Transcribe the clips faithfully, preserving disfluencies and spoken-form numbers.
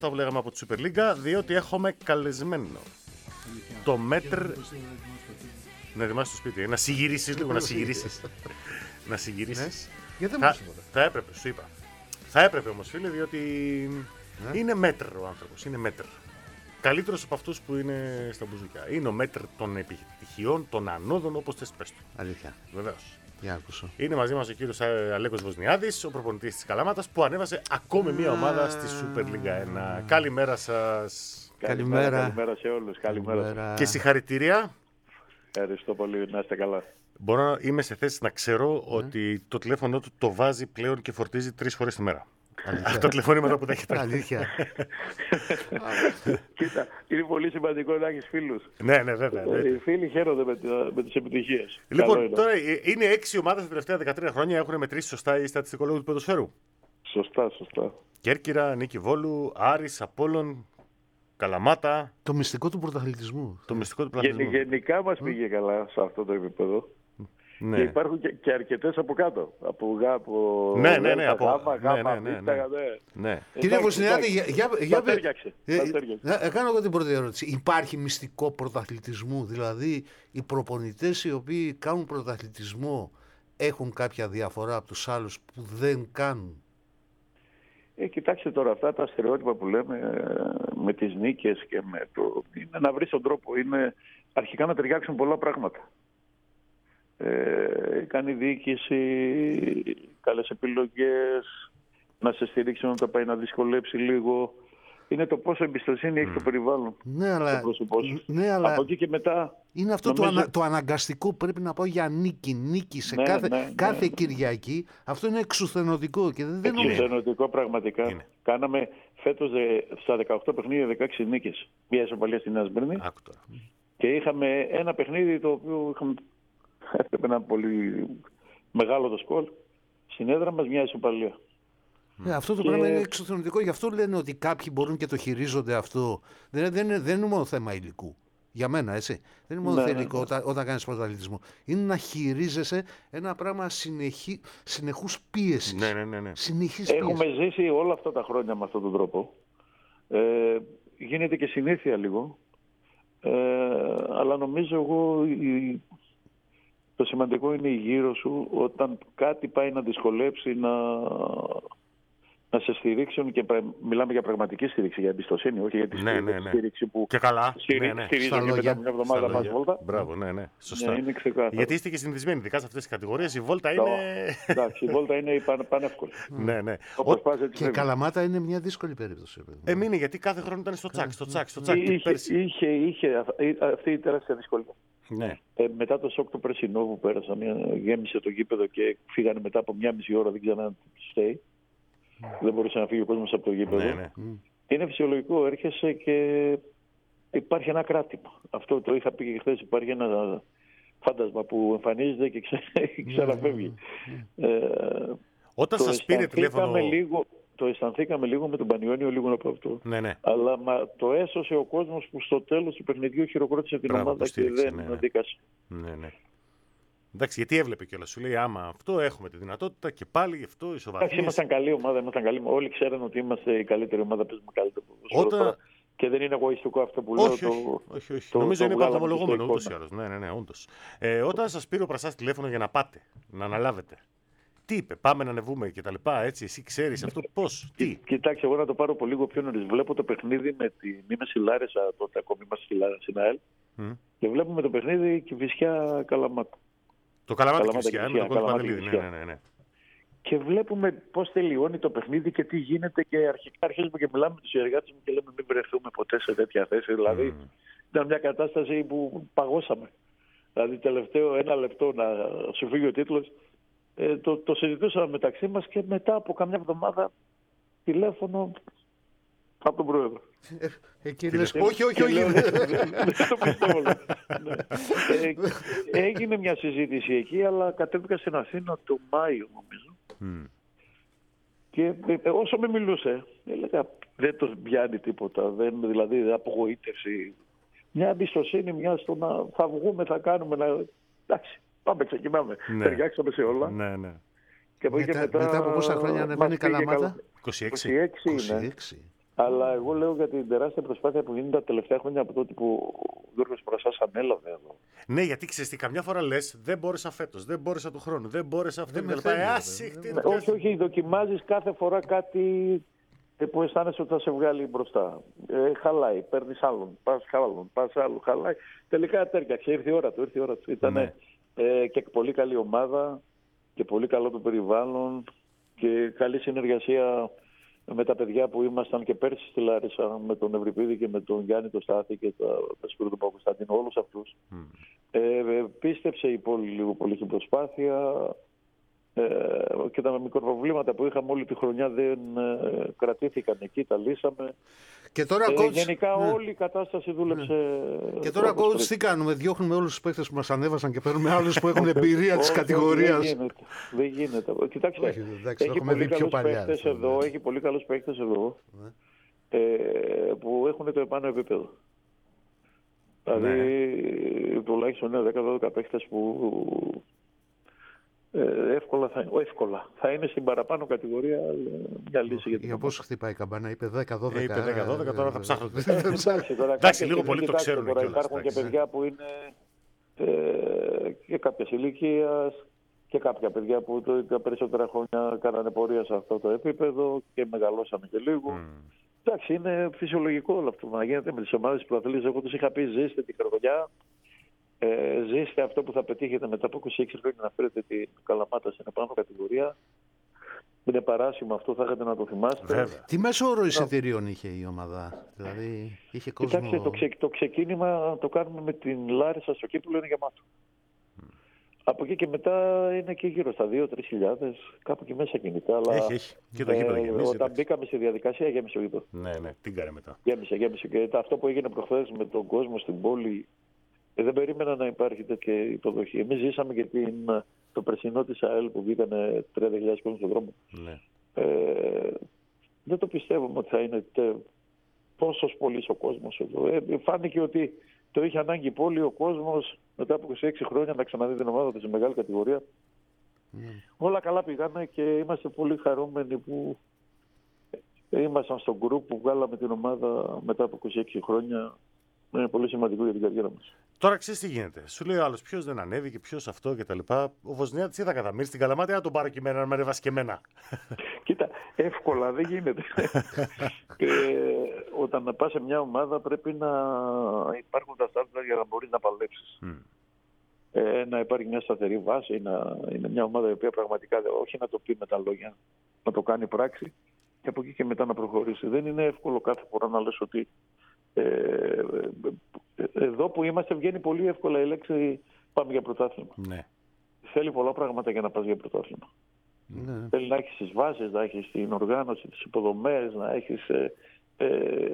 Το λέγαμε από τη Super League, διότι έχουμε καλεσμένο το μέτρ. Να ετοιμάσεις το σπίτι, να συγυρίσεις λίγο, να συγυρίσεις. Να συγυρίσεις. Γιατί δεν θα, μου είπα. θα έπρεπε, σου είπα. Θα έπρεπε όμως, φίλε, διότι Ναι. είναι μέτρ ο άνθρωπος, είναι μέτρ. Καλύτερος από αυτούς που είναι στα μπουζούκια. Είναι ο μέτρ των επιτυχιών, των ανόδων, όπως θες πες του. Αλήθεια. Βεβαίως. Για άκουσω. Είναι μαζί μας ο κύριος Αλέκος Βοσνιάδης, ο προπονητής της Καλαμάτας, που ανέβασε ακόμη μία ομάδα στη Super League ένα. Καλημέρα σας. Καλημέρα. Καλημέρα σε όλους. Καλημέρα. Καλημέρα. Και συγχαρητήρια. Ευχαριστώ πολύ. Να είστε καλά. Μπορώ να είμαι σε θέση να ξέρω ότι το τηλέφωνο του το βάζει πλέον και φορτίζει τρεις φορές τη μέρα. Αυτό τηλεφώνημα που δέχεται. Αλήθεια. Κοίτα, είναι πολύ σημαντικό να έχεις φίλους. Ναι, ναι, βέβαια. ναι. Οι φίλοι χαίρονται με, τα- με τις επιτυχίες. Καλό Λοιπόν, είναι. τώρα ε, είναι έξι ομάδες τα τελευταία δεκατρία χρόνια. Έχουν μετρήσει σωστά οι στατιστικολόγοι του ποδοσφαίρου. Σωστά, σωστά. Κέρκυρα, Νίκη Βόλου, Άρης, Απόλλων, Καλαμάτα. Το μυστικό του πρωταθλητισμού. Το μυστικό του Γενι, πλαθυσμού. γενικά μας πήγε καλά σε αυτό το επίπεδο. Και Ναι. υπάρχουν και, και αρκετές από κάτω. Από γά, από Ναι, ναι, ναι, Δέλτα, από- Γάμα, ναι, Γάμα, ναι, ναι, Β, ναι. ναι. Κύριε Εντάξει, Βοσνιάδη, εντάξει. για, για, Τα για, τέριαξε, ε, τα τέριαξε. ε, ε, κάνω εγώ την πρώτη ερώτηση. Υπάρχει μυστικό πρωταθλητισμού, δηλαδή οι προπονητές οι οποίοι κάνουν πρωταθλητισμό έχουν κάποια διαφορά από τους άλλους που δεν κάνουν? Ε, κοιτάξτε τώρα αυτά τα στερεότυπα που λέμε ε, με τις νίκες και με το... Είναι να βρεις τον τρόπο. Είναι αρχικά να ταιριάξουν πολλά πράγματα. Ε, κάνει διοίκηση, καλές επιλογές, να σε στηρίξει όταν πάει να δυσκολέψει λίγο. Είναι το πόσο εμπιστοσύνη έχει το περιβάλλον. Ναι, Το αλλά, πρόσωπό σου. ναι, αλλά Από εκεί και μετά... είναι αυτό το, νομίζω- ανα, το αναγκαστικό που πρέπει να πάω για νίκη, νίκη σε Ναι, κάθε, ναι, ναι, κάθε ναι. Κυριακή. Αυτό είναι εξουθενωτικό και δεν, δεν νομίζω. Εξουσιανωτικό πραγματικά. Είναι. Κάναμε φέτος δε- στα δεκαοκτώ παιχνίδια δεκαέξι νίκες. Μια ισοπαλία στην Νέα Σμύρνη. Άκου τώρα. Και είχαμε ένα παιχνίδι το οποίο είχαμε... έπρεπε να είναι πολύ μεγάλο το σκορ. Στην έδρα μας μια ισοπαλία. Ε, αυτό το Και- πράγμα είναι εξουθενωτικό. Γι' αυτό λένε ότι κάποιοι μπορούν και το χειρίζονται αυτό. Δεν, δεν, είναι, δεν είναι μόνο θέμα υλικού. Για μένα, έτσι. Δεν είναι μόνο Ναι, θελικό ναι. όταν, όταν κάνεις πρωταθλητισμό. Είναι να χειρίζεσαι ένα πράγμα συνεχή, συνεχούς πίεσης. Ναι, ναι, ναι, ναι. Συνεχής Έχουμε πίεση. ζήσει όλα αυτά τα χρόνια με αυτόν τον τρόπο. Ε, γίνεται και συνήθεια λίγο. Ε, αλλά νομίζω εγώ η- το σημαντικό είναι η γύρω σου όταν κάτι πάει να δυσκολέψει να, να σε στηρίξουν και πρα- μιλάμε για πραγματική στήριξη, για εμπιστοσύνη, όχι για τη Ναι, στήριξη, ναι, ναι. στήριξη που Και καλά. στηρί- Ναι, ναι. στηρίζω Στα και μετά λόγια. από μια εβδομάδα Στα πας λόγια. βόλτα. Μπράβο, ναι, ναι. Σωστά. Ναι, είναι ξεκάθαρο. Γιατί είστε και συνηθισμένοι, ειδικά σε αυτές τις κατηγορίες. Η βόλτα είναι. Εντάξει, η βόλτα είναι παν- πανεύκολη. Ναι, ναι. Όπως Ο- πας έτσι Και φεύγεις. Καλαμάτα είναι μια δύσκολη περίπτωση. ρε παιδί μου. Εμείνει γιατί κάθε χρόνο ήταν στο τσάκ, στο τσάκ, στο τσάκ. Και Είχε, πέρσι. είχε, είχε αυ- αυτή η τεράστια δυσκολία. Ναι. Ε, μετά το σοκ του περσινό που πέρασαν, ε, γέμισε το γήπεδο και φύγανε μετά από μια μισή ώρα, δεν ξανά στέει. Δεν μπορούσε να φύγει ο κόσμος από το γήπεδο. Ναι, ναι. Είναι φυσιολογικό, έρχεσαι και υπάρχει ένα κράτημα. Αυτό το είχα πει και χθες, υπάρχει ένα φάντασμα που εμφανίζεται και ξε... ξαναφεύγει. Ε, Όταν το σας πήρε τηλέφωνο. αισθανθήκαμε λίγο, το αισθανθήκαμε λίγο με τον Πανιόνιο, λίγο από αυτό. Ναι, ναι. Αλλά μα, το έσωσε ο κόσμος που στο τέλος του παιχνιδιού χειροκρότησε την Μπράβο, ομάδα το και στήριξε, δεν ναι, ναι. αντίκασε. Ναι, ναι. Εντάξει, γιατί έβλεπε κιόλας. Σου λέει άμα αυτό έχουμε τη δυνατότητα και πάλι γι' αυτό Εντάξει, ισοβαθμίες. ήμασταν καλή ομάδα, ήμασταν καλή. Όλοι ξέρουν ότι είμαστε η καλύτερη ομάδα, παίζουμε καλύτερο ποδόσφαιρο Όταν- τώρα. Και δεν είναι εγωιστικό αυτό που λέω. Όχι, το... όχι, όχι, όχι. το- Νομίζω το είναι βγάλαμε πανταμολογούμενο στο ούτως ή εικόνα. άλλως. Ναι, ναι, ναι, όντως. Ε, όταν σας πήρε ο Πρασάς τηλέφωνο για να πάτε, να αναλάβετε, τι είπε, πάμε να ανεβούμε και τα λοιπά, έτσι, εσύ ξέρεις αυτό πώς, τι. Κοιτάξτε, εγώ να το πάρω από λίγο πιο νωρίς. Βλέπω το παιχνίδι με την. Είμαι στη Λάρισα, τότε ακόμη είμαστε στη Λάρισα, στην ΑΕΛ. Μμ. Και βλέπουμε το παιχνίδι Κηφισιά Καλαμάτα. Το Καλαμάτι Καλαμάτα Κηφισιά, Κηφισιά, με τον Κόλλο Καλαμάτα Παντελίδη. Ναι, Κηφισιά. ναι, ναι, ναι. Και βλέπουμε πώς τελειώνει το παιχνίδι και τι γίνεται. Και αρχικά αρχίζουμε και μιλάμε με τους συνεργάτες μου και λέμε μην βρεθούμε ποτέ σε τέτοια θέση. Δηλαδή Μμ. ήταν μια κατάσταση που παγώσαμε. Δηλαδή τελευταίο ένα λεπτό να σου φύγει ο τίτλος. Ε, το, το συζητούσαμε μεταξύ μας και μετά από καμιά εβδομάδα τηλέφωνο από τον πρόεδρο. Ε, και λες, Και- όχι, όχι, Και όχι. λέω, δεν το πιστεύω. λέω. Ναι. Ε, έγινε μια συζήτηση εκεί, αλλά κατέβηκα στην Αθήνα το Μάιο νομίζω. Μμ. Και ε, όσο με μιλούσε, έλεγα δεν το πιάνει τίποτα. Δεν, δηλαδή απογοήτευση. Μια εμπιστοσύνη, μια στο να θα βγούμε, θα κάνουμε. Να... Εντάξει, πάμε, ξεκινάμε. Ναι. Ταιριάξαμε σε όλα. Ναι, ναι. Και από εκεί και Μετά, μετά, μετά από πόσα χρόνια μας ανεβαίνει η πήγε Καλαμάτα? καλά. είκοσι έξι. είκοσι έξι είκοσι είναι. έξι. Αλλά εγώ λέω για την τεράστια προσπάθεια που γίνεται τα τελευταία χρόνια από τότε που ο Γιώργος Πρασάς ανέλαβε εδώ. Ναι, γιατί ξέρεις τι, καμιά φορά λες δεν μπόρεσα φέτος, δεν μπόρεσα του χρόνου, δεν μπόρεσα αυτό. Δεν με Δεν θέλει, Άσυχτη. Ναι, όχι, όχι, δοκιμάζεις κάθε φορά κάτι που αισθάνεσαι ότι θα σε βγάλει μπροστά. Ε, χαλάει, παίρνεις άλλον, πας άλλον, πας άλλον, χαλάει. Τελικά τέριαξε, ήρθε η ώρα του, ήρθε η ώρα του. Ήταν Ναι. ε, και πολύ καλή ομάδα και πολύ καλό το περιβάλλον και καλή συνεργασία με τα παιδιά που ήμασταν και πέρσι στη Λάρισα, με τον Ευρυπίδη και με τον Γιάννη το Στάθη και τον Σπύρο του Παπακοσταντίνου, όλους αυτούς. Mm. Ε, πίστεψε η πόλη λίγο πολύ στην προσπάθεια ε, και τα μικροπροβλήματα που είχαμε όλη τη χρονιά δεν ε, κρατήθηκαν εκεί, τα λύσαμε. Και τώρα, ε, coach, γενικά ναι. όλη η κατάσταση δούλεψε. Ναι. Και τώρα, coach, τι κάνουμε, διώχνουμε όλους τους παίκτες που μας ανέβασαν και παίρνουμε άλλους που έχουν εμπειρία της κατηγορίας. Δεν γίνεται. Δεν γίνεται. Κοιτάξτε, όχι, εντάξει, έχει, πολύ καλούς παίκτες εδώ, ναι. έχει πολύ καλούς παίκτες εδώ ναι. ε, που έχουν το επάνω επίπεδο. Δηλαδή, ναι. τουλάχιστον ναι, δέκα δώδεκα παίκτες που ε, εύκολα, θα, εύκολα θα είναι στην παραπάνω κατηγορία μια λύση. Για, για πόσο χτυπάει η καμπάνα, είπε δέκα δώδεκα. Ε, είπε δέκα δώδεκα, τώρα θα ψάχνονται. Εντάξει, λίγο πολύ το ξέρουν τώρα. κιόλας. Υπάρχουν και παιδιά που είναι ε, και κάποια ηλικία και κάποια παιδιά που το, τα περισσότερα χρόνια κάνανε πορεία σε αυτό το επίπεδο και μεγαλώσανε και λίγο. Mm. Εντάξει, είναι φυσιολογικό όλο αυτό να γίνεται με τις ομάδες που αθλείς. Εγώ τους είχα πει ζήστε την χρονιά. Ε, ζήστε αυτό που θα πετύχετε μετά από είκοσι έξι χρόνια να φέρετε την Καλαμάτα στην επάνω κατηγορία. Είναι παράσιμο αυτό, θα είχατε να το θυμάστε. Βέβαια. Τι μέσο όρο εισιτηρίων είχε η ομάδα, δηλαδή είχε κόσμο. Κοιτάξτε, το, ξε, το ξεκίνημα το κάνουμε με την Λάρισα στο κύπελλο, είναι γεμάτο. Mm. Από εκεί και μετά είναι και γύρω στα δύο τρεις χιλιάδες, κάπου εκεί μέσα κινητά. Αλλά, έχει, έχει. Και το γήπεδο γεμίζει. Όταν εντάξει. μπήκαμε στη διαδικασία, γέμισε το γήπεδο. Ναι, ναι, την κάρε μετά. Γέμισε, γέμισε. Και αυτό που έγινε προχθές με τον κόσμο στην πόλη. Ε, δεν περίμενα να υπάρχει τέτοια υποδοχή. Εμείς ζήσαμε και την, το περσινό της ΑΕΛ που βγήκανε τριάντα χιλιάδες κόσμο στον δρόμο. Ναι. Ε, δεν το πιστεύουμε ότι θα είναι τε, τόσος πολύς ο κόσμος εδώ. Ε, φάνηκε ότι το είχε ανάγκη η πόλη, ο κόσμος μετά από είκοσι έξι χρόνια να ξαναδεί την ομάδα της σε μεγάλη κατηγορία. Mm. Όλα καλά πήγανε και είμαστε πολύ χαρούμενοι που ήμασταν στο γκρουπ που βγάλαμε την ομάδα μετά από είκοσι έξι χρόνια. Είναι πολύ σημαντικό για την καριέρα μας. Τώρα ξέρεις τι γίνεται. Σου λέει ο άλλος ποιος δεν ανέβηκε, ποιος αυτό κτλ. Ο Βοσνιάτης είδα κατά μύρι στην Καλαμάτα να τον πάρω και εμένα, να με ανεβάσει και εμένα. Κοίτα, εύκολα δεν γίνεται. ε, όταν πας σε μια ομάδα πρέπει να υπάρχουν τα στάνταρ για να μπορείς να παλέψεις. Mm. Ε, να υπάρχει μια σταθερή βάση, να είναι μια ομάδα η οποία πραγματικά όχι να το πει με τα λόγια, να το κάνει πράξη και από εκεί και μετά να προχωρήσει. Δεν είναι εύκολο κάθε φορά να λες ότι Ε, εδώ που είμαστε βγαίνει πολύ εύκολα η λέξη πάμε για πρωτάθλημα. Ναι. Θέλει πολλά πράγματα για να πας για πρωτάθλημα. Ναι. Θέλει να έχεις τις βάσεις, να έχεις την οργάνωση, τις υποδομές, να έχεις ε, ε,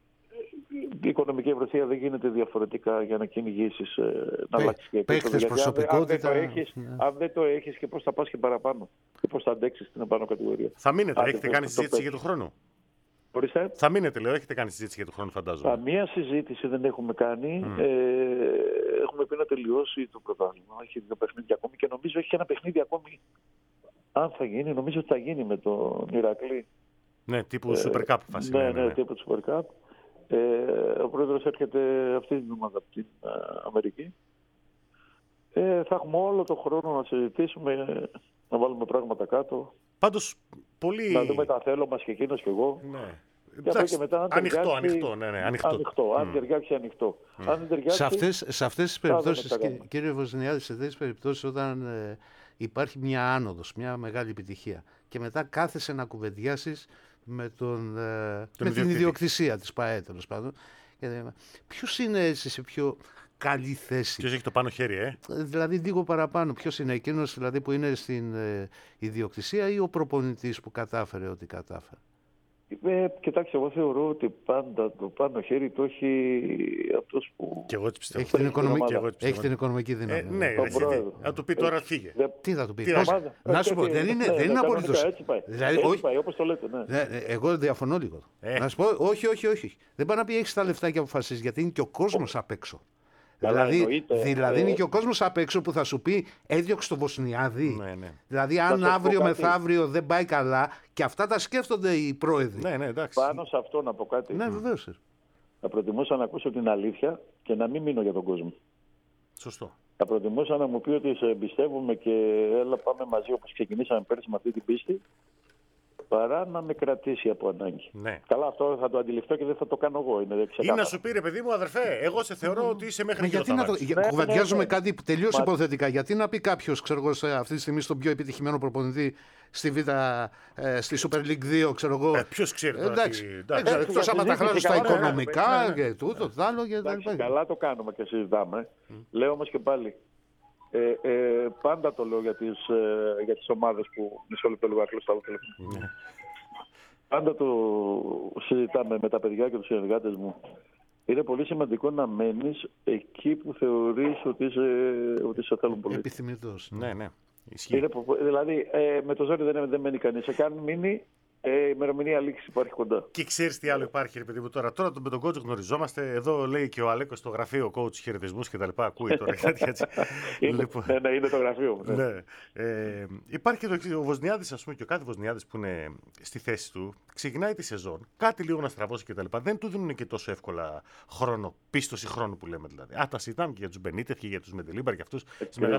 η οικονομική ευρωσία δεν γίνεται διαφορετικά για να κυνηγήσεις, ε, να αλλάξεις και παίκτες, προσωπικότητα. Αν, ναι. αν δεν το έχεις και πώς θα πας και παραπάνω και πώς θα αντέξεις την επάνω κατηγορία. Θα μείνετε, αν έχετε κάνει συζήτηση για του χρόνου. Ορίστε. Θα μείνετε, λέω, έχετε κάνει συζήτηση για τον χρόνο, φαντάζομαι. Καμία συζήτηση δεν έχουμε κάνει. Mm. Ε, έχουμε πει να τελειώσει το πρωτάθλημα. Έχει δύο παιχνίδια ακόμη και νομίζω έχει ένα παιχνίδι ακόμη. Αν θα γίνει, νομίζω ότι θα γίνει με τον Ηρακλή. Ναι, τύπου ε, Super Cup φάση. Ναι, ναι, ναι, τύπου Super Cup. Ε, ο πρόεδρος έρχεται αυτή την εβδομάδα από την α, Αμερική. Ε, θα έχουμε όλο τον χρόνο να συζητήσουμε, να βάλουμε πράγματα κάτω. Πάντως, πολύ... Να δούμε τα θέλω μας και εκείνος και εγώ. Ναι. Και από και μετά, αν ανοιχτό, ταιριάξει, ανοιχτό, ναι, ναι, ανοιχτό. ανοιχτό. Mm. Αν ταιριάξει, ανοιχτό. Mm. Αν ταιριάξει, σε, αυτές, σε αυτές τις περιπτώσεις, κύριε Βοσνιάδη, σε αυτές τις περιπτώσεις όταν ε, υπάρχει μια άνοδος, μια μεγάλη επιτυχία και μετά κάθεσαι να κουβεντιάσεις με, τον, ε, με την ιδιοκτησία της ΠΑΕ, τέλος πάντων. Ποιος είναι έτσι σε πιο καλή θέση? Ποιος έχει το πάνω χέρι, ε? Δηλαδή λίγο παραπάνω. Ποιος είναι εκείνος δηλαδή, που είναι στην ε, ιδιοκτησία ή ο προπονητής που κατάφερε ό,τι κατάφερε? Ε, κοιτάξτε, εγώ θεωρώ ότι πάντα το πάνω χέρι το έχει αυτός που... Και εγώ έτσι πιστεύω. Έχει την, οικονομική, έχει την οικονομική δύναμη. Ε, ναι, θα του πει τώρα φύγε. Δε... Τι θα του πει? Πώς... Να σου πω, δεν είναι, δεν είναι απολύτως. Έτσι πάει, δηλαδή, έτσι όχι... πάει, όπως το λέτε. Ναι. Ναι, εγώ διαφωνώ λίγο. Ε. Να σου πω, όχι, όχι, όχι. Δεν πάει να πει έχεις τα λεφτά και αποφασίσεις, γιατί είναι και ο κόσμος απ' έξω. Δηλαδή, δηλαδή είναι και ο κόσμος απ' έξω που θα σου πει έδιωξε το Βοσνιάδη. Ναι, ναι. Δηλαδή, αν αύριο μεθαύριο δεν πάει καλά, και αυτά τα σκέφτονται οι πρόεδροι. Ναι, ναι, εντάξει. Πάνω σε αυτό να πω κάτι. Ναι, βεβαίως. Θα προτιμούσα να ακούσω την αλήθεια και να μην μείνω για τον κόσμο. Σωστό. Θα προτιμούσα να μου πει ότι σε εμπιστεύομαι και έλα πάμε μαζί όπως ξεκινήσαμε πέρσι με αυτή την πίστη, παρά να με κρατήσει από ανάγκη. Ναι. Καλά, αυτό θα το αντιληφθώ και δεν θα το κάνω εγώ. Είναι Ή να σου πει, ρε παιδί μου, αδερφέ, εγώ σε θεωρώ ότι είσαι μέχρι γιατί να το... Ναι, κουβεντιάζουμε ναι, ναι. κάτι τελείως Μα... υποθετικά. Γιατί να πει κάποιος, ξέρω εγώ, σε αυτή τη στιγμή στον πιο επιτυχημένο προπονητή στη Β, ε, στη Super League δύο, ξέρω εγώ. Ε, ποιος ξέρει τώρα. Εντάξει, τι... δεν ξέρω, εκτός άμα τα χράζω στα οικονομικά ναι, ναι. και τούτο, τ' άλλο και τα Εντάξει, λοιπά. καλά το κάνουμε και συζητάμε. Mm. Λέω όμως και πάλι, ε, ε, πάντα το λέω για τις, ε, για τις ομάδες που μισό λεπτό λίγο άκλω στο τηλέφωνο. Mm. Πάντα το συζητάμε με τα παιδιά και τους συνεργάτες μου. Είναι πολύ σημαντικό να μένεις εκεί που θεωρείς ότι, είσαι, ότι σε θέλουν πολύ. Επιθυμητός. Ναι, ναι. Ισχύει. Είναι, δηλαδή, ε, με το ζόρι δεν, δεν μένει κανείς. Σε αν μείνει, ε, η ημερομηνία λήξη υπάρχει κοντά. Και ξέρεις τι άλλο υπάρχει, ρε παιδί μου, τώρα. Τώρα με τον coach γνωριζόμαστε. Εδώ λέει και ο Αλέκος στο γραφείο coach χαιρετισμούς και τα λοιπά. Ακούει τώρα κάτι έτσι. είναι, λοιπόν, ναι, ναι, είναι το γραφείο μου. Ναι. Ναι. Ε, υπάρχει και το, ο Βοσνιάδης, ας πούμε, και ο κάθε Βοσνιάδης που είναι στη θέση του, ξεκινάει τη σεζόν, κάτι λίγο να στραβώσει και τα λοιπά. Δεν του δίνουν και τόσο εύκολα χρόνο, πίστοση χρόνου που λέμε δηλαδή. Α, τα συζητάμε και για τους Μπενίτεφ και για τους Μεντελίμπαρ και αυτούς.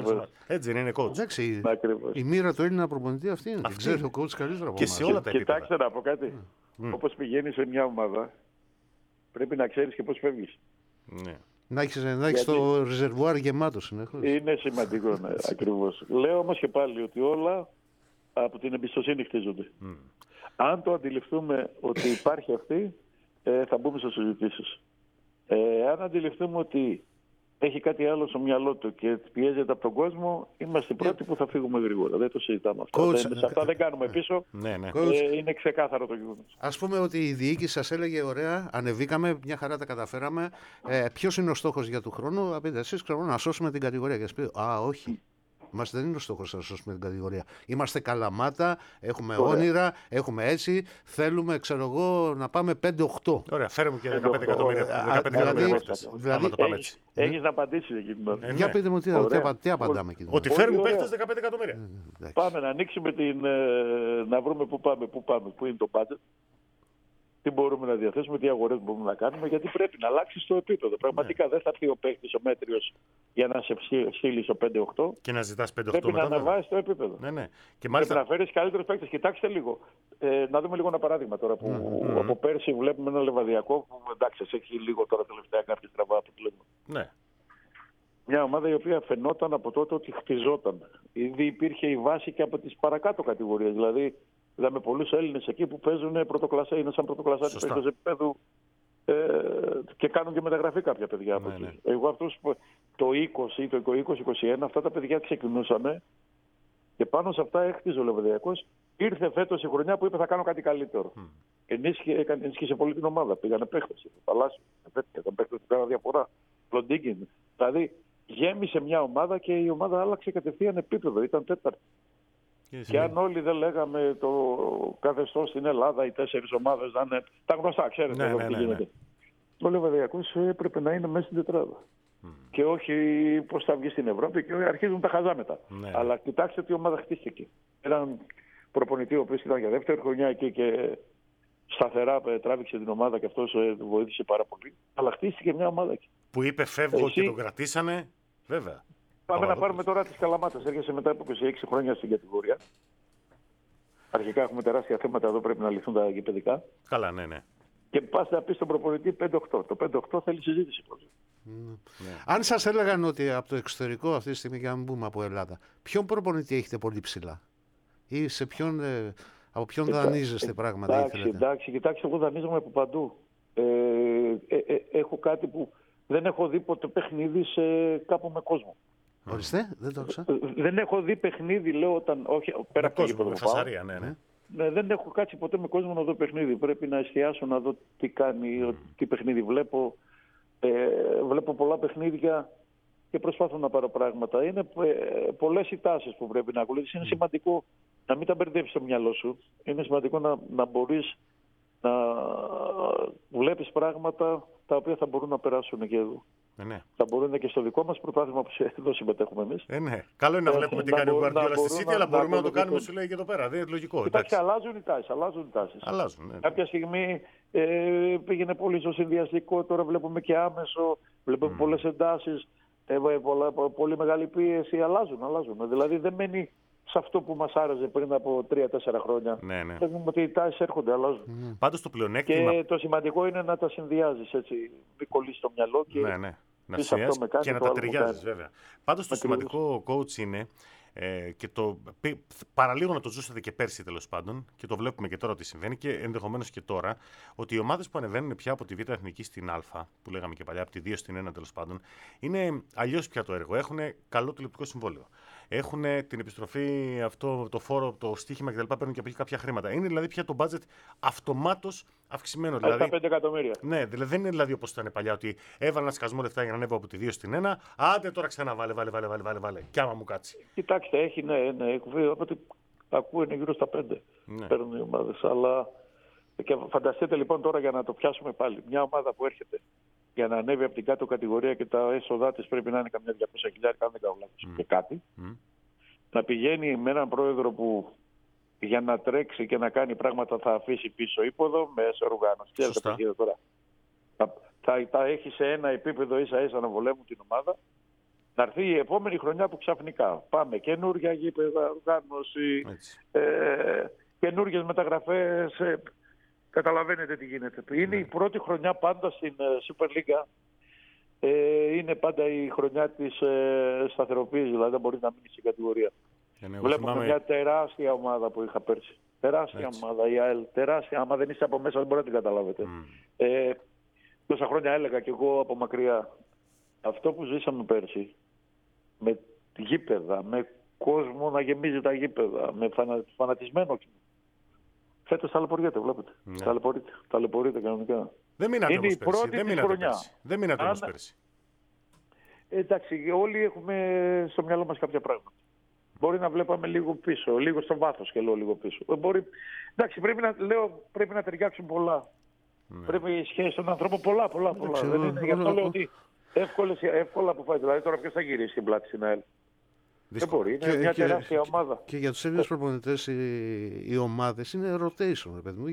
Έτσι δεν είναι coach. Εντάξει, η μοίρα του Έλληνα προπονητή αυτή είναι. Αυτή ξέρει ο coach καλύτερα από και σε όλα τα επίπεδα. Κοιτάξτε να πω κάτι. Mm. Όπως πηγαίνεις σε μια ομάδα, πρέπει να ξέρεις και πώς φεύγεις. Ναι. Να έχεις, να έχεις Γιατί... το ρεζερβουάρ γεμάτο συνεχώς. Είναι σημαντικό, ναι, ακριβώς. Λέω όμως και πάλι ότι όλα από την εμπιστοσύνη χτίζονται. Mm. Αν το αντιληφθούμε ότι υπάρχει αυτή, ε, θα μπούμε σε συζητήσεις. Ε, αν αντιληφθούμε ότι έχει κάτι άλλο στο μυαλό του και πιέζεται από τον κόσμο, είμαστε οι πρώτοι που θα φύγουμε γρήγορα. Δεν το συζητάμε αυτό. Coach, δεν, σε αυτά δεν κάνουμε πίσω. Ναι, ναι. Ε, είναι ξεκάθαρο το γεγονός. Ας πούμε ότι η διοίκηση σας έλεγε: ωραία, ανεβήκαμε, μια χαρά τα καταφέραμε. Ε, ποιος είναι ο στόχος για του χρόνου? Να πείτε εσείς, ξέρω, να σώσουμε την κατηγορία. Και σας πει: α, όχι. Μας δεν είναι ο στόχος να σώσουμε την κατηγορία. Είμαστε Καλαμάτα, έχουμε ωραία. όνειρα, έχουμε έτσι. Θέλουμε, ξέρω εγώ, να πάμε πέντε οκτώ. Ωραία, φέρε μου και δεκαπέντε εκατομμύρια. Δηλαδή, έχεις να απαντήσεις εκεί. Ε, Για ναι. πείτε μου τι, τι, τι απαντάμε εκεί. Ότι φέρνουν παίχτες δεκαπέντε εκατομμύρια. Ε, πάμε να ανοίξουμε την. Να βρούμε πού πάμε, πού πάμε, πού είναι το budget. Τι μπορούμε να διαθέσουμε, τι αγορές μπορούμε να κάνουμε, γιατί πρέπει να αλλάξει το επίπεδο. Πραγματικά ναι. δεν θα πει ο παίκτης ο μέτριος για να σε στείλει στο πέντε οκτώ. Και να ζητάς πέντε οκτώ. Πρέπει μετά, να αναβάσεις το επίπεδο. Ναι, ναι. Και μάλιστα... Πρέπει να φέρεις καλύτερους παίκτες. Κοιτάξτε λίγο. Ε, να δούμε λίγο ένα παράδειγμα τώρα που mm-hmm. από πέρσι βλέπουμε ένα Λεβαδιακό που εντάξει, έχει λίγο τώρα τελευταία κάποια στραβά αποτελέσματα. Ναι. Μια ομάδα η οποία φαινόταν από τότε ότι χτιζόταν. Ήδη υπήρχε η βάση και από τις παρακάτω κατηγορίες. Δηλαδή, είδαμε πολλούς Έλληνες εκεί που παίζουν πρωτοκλασσά, είναι σαν πρωτοκλασσά της παίκτες επίπεδου ε, και κάνουν και μεταγραφή κάποια παιδιά από εκεί. Ναι, ναι. Εγώ αυτούς το είκοσι, το είκοσι είκοσι ένα, αυτά τα παιδιά ξεκινούσαν και πάνω σε αυτά έχτιζε ο Λεβαδιακός. Ήρθε φέτος η χρονιά που είπε θα κάνω κάτι καλύτερο. Mm. Ενίσχυε, ενίσχυσε πολύ την ομάδα. Πήγανε παίχτες. Παλάσιο, ήταν παίχτες που κάνανε διαφορά. Λοντίγκιν. Δηλαδή γέμισε μια ομάδα και η ομάδα άλλαξε κατευθείαν επίπεδο. Ήταν τέταρτη. Yes, και αν όλοι δεν λέγαμε το καθεστώς στην Ελλάδα, οι τέσσερις ομάδες να είναι τα γνωστά, ξέρετε ναι, ναι, ναι, ναι. Ο Λεβαδιακός έπρεπε να είναι μέσα στην τετράδα. Mm. Και όχι πώς θα βγει στην Ευρώπη και αρχίζουν τα χαζάμετα. Ναι. Αλλά κοιτάξτε τι ομάδα χτίστηκε. Έναν προπονητή ο οποίος ήταν για δεύτερη χρονιά εκεί και σταθερά τράβηξε την ομάδα και αυτός βοήθησε πάρα πολύ. Αλλά χτίστηκε μια ομάδα εκεί. Που είπε φεύγω Εσύ... και τον κρατήσανε, βέβαια. Πάμε να πάρουμε τώρα τις Καλαμάτες. Έρχεσαι μετά από είκοσι έξι χρόνια στην κατηγορία. Αρχικά έχουμε τεράστια θέματα εδώ, πρέπει να λυθούν τα γηπαιδικά. Καλά, ναι, ναι. Και πας να πεις στον προπονητή πέντε οκτώ. Το πέντε οκτώ θέλει συζήτηση. Mm. Ναι. Αν σας έλεγαν ότι από το εξωτερικό αυτή τη στιγμή, και αν μπούμε από Ελλάδα, ποιον προπονητή έχετε πολύ ψηλά ή σε ποιον, ε, από ποιον δανείζεστε πράγματα εντάξει, ήθελετε? Εντάξει, κοιτάξτε, εγώ δανείζομαι από παντού. Ε, ε, ε, έχω κάτι που δεν έχω δει ποτέ παιχνίδι σε κάπου με κόσμο. Ορίστε, δεν το άκουσα. Δεν έχω δει παιχνίδι, λέω, όταν. Όχι, πέρα από κόσμο, με φασαρία, ναι, ναι. Ναι, δεν έχω κάτσει ποτέ με κόσμο να δω παιχνίδι. Πρέπει να εστιάσω να δω τι κάνει, mm. τι παιχνίδι βλέπω. Ε, βλέπω πολλά παιχνίδια και προσπάθω να πάρω πράγματα. Είναι ε, πολλές οι τάσεις που πρέπει να ακολουθήσεις. Είναι mm. σημαντικό να μην τα μπερδεύεις στο μυαλό σου. Είναι σημαντικό να, να μπορείς να βλέπεις πράγματα τα οποία θα μπορούν να περάσουν και εδώ. Ε, ναι. Θα μπορούν και στο δικό μας πρωτάθλημα που εδώ συμμετέχουμε εμείς. Ε, ναι. Καλό είναι να βλέπουμε τι κάνει ο Guardiola στη City, αλλά μπορούμε να το κάνουμε, σου λέει, και εδώ πέρα. Δεν είναι λογικό. Κοιτάξτε, αλλάζουν οι τάσεις. Αλλάζουν οι τάσεις. Αλλάζουν, ναι, ναι. Κάποια στιγμή ε, πήγαινε πολύ στο συνδυαστικό, τώρα βλέπουμε και άμεσο, βλέπουμε mm. πολλές εντάσεις, ε, πολλά, πολύ μεγάλη πίεση. Αλλάζουν, αλλάζουν. Δηλαδή δεν μένει σε αυτό που μας άρεσε πριν από τρία τέσσερα χρόνια. Ναι, ναι. Βλέπουμε ότι οι τάσεις έρχονται, αλλάζουν. Mm. Πάντως το πλεονέκτημα. Και το σημαντικό είναι να τα συνδυάζεις έτσι. Μην κολλήσεις το μυαλό και. Ναι, ναι. Να συνδυάζεις και να τα ταιριάζεις, βέβαια. Πάντως το σημαντικό, coach, είναι. Ε, και το, παραλίγο να το ζούσατε και πέρσι, τέλος πάντων, και το βλέπουμε και τώρα ότι συμβαίνει και ενδεχομένως και τώρα, ότι οι ομάδες που ανεβαίνουν πια από τη Β' Εθνική στην Α, που λέγαμε και παλιά, από τη δύο στην ένα τέλος πάντων, είναι αλλιώς πια το έργο. Έχουν καλό τηλεοπτικό συμβόλαιο. Έχουν την επιστροφή, αυτό, το φόρο, το στοίχημα κτλ. Παίρνουν και κάποια χρήματα. Είναι δηλαδή πια το budget αυτομάτως αυξημένο. Δηλαδή, στα πέντε εκατομμύρια. Ναι, δηλαδή δεν είναι δηλαδή όπως ήταν παλιά, ότι έβαλα ένα σκασμό λεφτά για να ανέβω από τη δύο στην ένα. Άντε τώρα ξανά βάλε, βάλε, βάλε, βάλε, βάλε, βάλε. Κι άμα μου κάτσει. Κοιτάξτε, έχει, ναι, ναι, από ό,τι ακούω είναι γύρω στα πέντε. Ναι. Παίρνουν οι ομάδες. Αλλά και φανταστείτε λοιπόν τώρα, για να το πιάσουμε πάλι, μια ομάδα που έρχεται για να ανέβει από την κάτω κατηγορία και τα έσοδά της πρέπει να είναι καμιά διακόσια χιλιάδες, αν δεν κάνω λάθος, mm. και κάτι. Mm. Να πηγαίνει με έναν πρόεδρο που για να τρέξει και να κάνει πράγματα θα αφήσει πίσω ύποδο με οργάνωση. Σωστά. Τώρα. Θα, θα, θα έχει σε ένα επίπεδο ίσα ίσα να βολεύουν την ομάδα. Να έρθει η επόμενη χρονιά που ξαφνικά πάμε καινούργια γήπεδα, οργάνωση, ε, καινούργιες μεταγραφές. Ε, καταλαβαίνετε τι γίνεται. Είναι ναι. η πρώτη χρονιά πάντα στην Super League. Ε, είναι πάντα η χρονιά της ε, σταθεροποίησης, δηλαδή δεν μπορεί να μείνει στην κατηγορία. Ναι, Βλέπουμε θυμάμαι... μια τεράστια ομάδα που είχα πέρσι. Τεράστια Έτσι. ομάδα, η ΑΕΛ. Τεράστια. Άμα δεν είστε από μέσα, δεν μπορείτε να την καταλάβετε. Mm. Ε, τόσα χρόνια έλεγα και εγώ από μακριά. Αυτό που ζήσαμε πέρσι, με γήπεδα, με κόσμο να γεμίζει τα γήπεδα, με φανα... φανατισμένο κοινό. Φέτος ταλαιπωρείται, βλέπετε. Yeah. Ταλαιπωρείται. Ταλαιπωρείται κανονικά. Δεν μείνατε είναι όμως η πρώτη πέρσι. της χρονιά. Πέρσι. Δεν μείνατε όμως πέρσι. Εντάξει, όλοι έχουμε στο μυαλό μας κάποια πράγματα. Μπορεί να βλέπαμε λίγο πίσω, λίγο στο βάθος και λέω λίγο πίσω. Μπορεί... Εντάξει, πρέπει να, λέω, πρέπει να ταιριάξουν πολλά. Ναι. Πρέπει η σχέση των ανθρώπων πολλά, πολλά, πολλά. Δεν είναι, γι' αυτό λέω ότι εύκολες, εύκολα αποφάσεις. Δηλαδή τώρα ποιος θα γυρίσει την πλάτη στην ΑΕΛ. Δεν μπορεί, είναι και, μια και, τεράστια και, ομάδα. Και για τους Έλληνες προπονητές οι, οι ομάδες είναι rotation, ρε παιδί μου.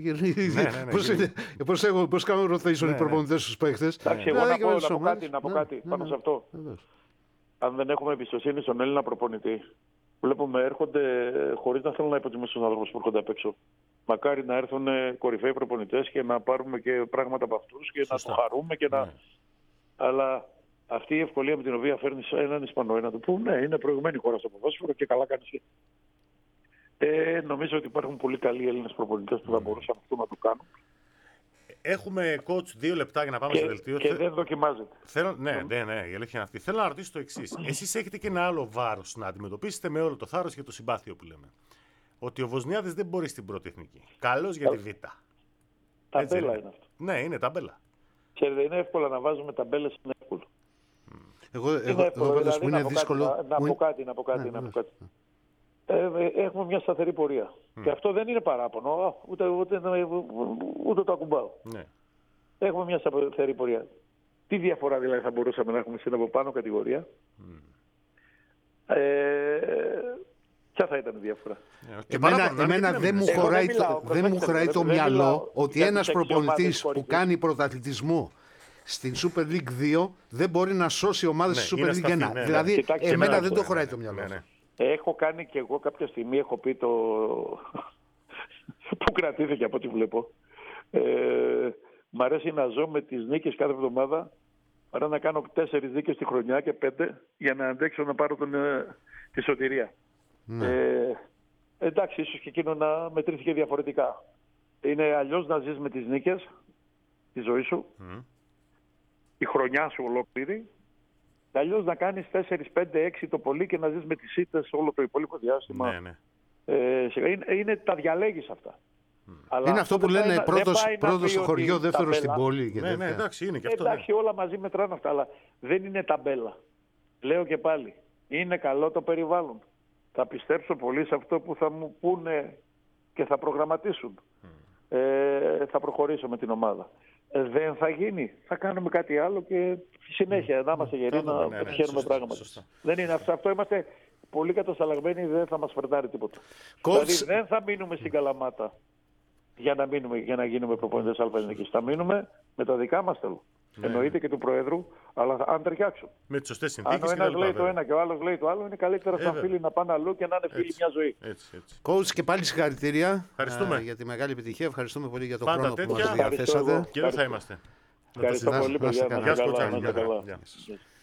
Πώς κάνουν rotation οι προπονητές στους παίχτες. Εντάξει, εγώ να πω, να πω κάτι, να πω κάτι πάνω σε αυτό. Αν δεν έχουμε εμπιστοσύνη στον Έλληνα προπονητή, βλέπουμε έρχονται χωρίς να θέλουν να υποτιμήσουν τους άνθρωπους που έρχονται απ' έξω. Μακάρι να έρθουν κορυφαίοι προπονητές και να πάρουμε και πράγματα από αυτούς και Σωστά. να το χαρούμε και να... Αλλά αυτή η ευκολία με την οποία φέρνει έναν Ισπανό να του πω ναι, είναι προηγουμένη χώρα στο ποδόσφαιρο και καλά κάνει. Ε, νομίζω ότι υπάρχουν πολύ καλοί Έλληνες προπονητές που θα μπορούσαν αυτό να το κάνουν. Έχουμε coach δύο λεπτά για να πάμε και, στο δελτίο. Και δεν δοκιμάζεται. Θέλω, ναι, ναι, ναι, η αλήθεια είναι αυτή. Θέλω να ρωτήσω το εξής. Εσείς έχετε και ένα άλλο βάρος να αντιμετωπίσετε με όλο το θάρρος και το συμπάθειο που λέμε. Ότι ο Βοσνιάδης δεν μπορεί στην πρώτη εθνική. Καλός για τη Β. Ταμπέλα είναι. είναι αυτό. Ναι, είναι ταμπέλα. Ξέρετε, είναι εύκολο να βάζουμε ταμπέλες, είναι εύκολο. Εγώ, εγώ, είναι εύκολο, εγώ δηλαδή, είναι δύσκολο. Κάτι, να, να πω κάτι, να πω κάτι. Ναι, να πω κάτι. Ε, έχουμε μια σταθερή πορεία. Mm. Και αυτό δεν είναι παράπονο, ούτε, ούτε, ούτε, ούτε το ακουμπάω. Ναι. Έχουμε μια σταθερή πορεία. Τι διαφορά δηλαδή θα μπορούσαμε να έχουμε στην από πάνω κατηγορία. Mm. Ε, ποια θα ήταν η διαφορά. Εμένα, εμένα δεν μου χωράει, μιλάω, το, δεν μου χωράει το μυαλό ότι ένας προπονητής που κάνει πρωταθλητισμό στην Super League δύο δεν μπορεί να σώσει ομάδες στη Super League ένα. Δηλαδή, κοιτάξτε, εμένα δεν το χωράει το μυαλό. Ναι, ναι. Έχω κάνει και εγώ κάποια στιγμή, έχω πει το... που κρατήθηκε από ό,τι βλέπω. Ε, μ' αρέσει να ζω με τις νίκες κάθε εβδομάδα παρά να κάνω τέσσερις νίκες τη χρονιά και πέντε για να αντέξω να πάρω τον, ε, τη σωτηρία. Ναι. Ε, εντάξει, ίσως και εκείνο να μετρήθηκε διαφορετικά. Είναι αλλιώς να ζεις με τις νίκες τη ζωή σου, mm. η χρονιά σου ολόκληρη. Αλλιώς να κάνεις τέσσερα, πέντε, έξι το πολύ και να ζεις με τις ήττες όλο το υπόλοιπο διάστημα. Ναι, ναι. Ε, είναι, είναι τα διαλέγεις αυτά. Mm. Αλλά είναι αυτό που λένε να, πρώτος, πρώτος στο χωριό, δεύτερος στην πόλη. Και ναι, ναι, εντάξει, είναι και αυτό. Εντάξει, όλα μαζί μετράνε αυτά, αλλά δεν είναι ταμπέλα. Λέω και πάλι, είναι καλό το περιβάλλον. Θα πιστέψω πολύ σε αυτό που θα μου πούνε και θα προγραμματίσουν. Mm. Ε, θα προχωρήσω με την ομάδα. δεν θα γίνει. Θα κάνουμε κάτι άλλο και συνέχεια να είμαστε γεροί να ναι, ναι, πετυχαίνουμε σωστά, πράγματα. σωστά. Δεν είναι αυτό. Αυτό είμαστε πολύ κατασταλαγμένοι, δεν θα μας φερτάρει τίποτα. Coach... Δηλαδή δεν θα μείνουμε στην Καλαμάτα για να, μείνουμε, για να γίνουμε προπονητές αλφα-εθνικής. Θα μείνουμε με τα δικά μας θέλω. Ναι. Εννοείται και του Προέδρου, αλλά αν ταιριάξουν. Με τις σωστές συνθήκες. Αν ο ένας λέει το ένα και ο άλλος λέει το άλλο, είναι καλύτερα σαν φίλοι να πάνε αλλού και να είναι φίλοι μια ζωή. Έτσι, έτσι. Coach, και πάλι συγχαρητήρια ε, για τη μεγάλη επιτυχία. Ευχαριστούμε πολύ για τον Πάντα χρόνο τέτοια. που μας διαθέσατε. Και δεν θα είμαστε. Ευχαριστώ πολύ, παιδιά. Γεια σας, Κοτσάνη.